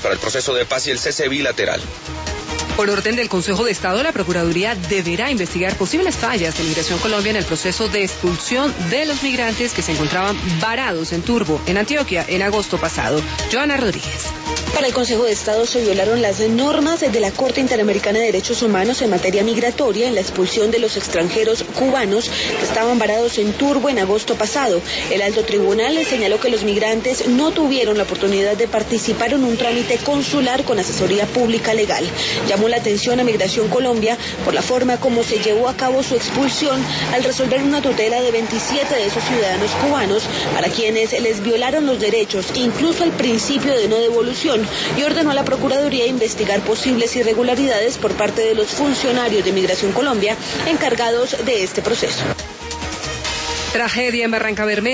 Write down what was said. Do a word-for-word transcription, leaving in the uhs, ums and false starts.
para el proceso de paz y el cese bilateral. Por orden del Consejo de Estado, la Procuraduría deberá investigar posibles fallas de Migración Colombia en el proceso de expulsión de los migrantes que se encontraban varados en Turbo, en Antioquia, en agosto pasado. Joana Rodríguez. Para el Consejo de Estado se violaron las normas de la Corte Interamericana de Derechos Humanos en materia migratoria en la expulsión de los extranjeros cubanos que estaban varados en Turbo en agosto pasado. El alto tribunal le señaló que los migrantes no tuvieron la oportunidad de participar en un trámite consular con asesoría pública legal. Llamó la atención a Migración Colombia por la forma como se llevó a cabo su expulsión al resolver una tutela de veintisiete de esos ciudadanos cubanos para quienes les violaron los derechos, incluso el principio de no devolución, y ordenó a la Procuraduría investigar posibles irregularidades por parte de los funcionarios de Migración Colombia encargados de este proceso. Tragedia en Barrancabermeja.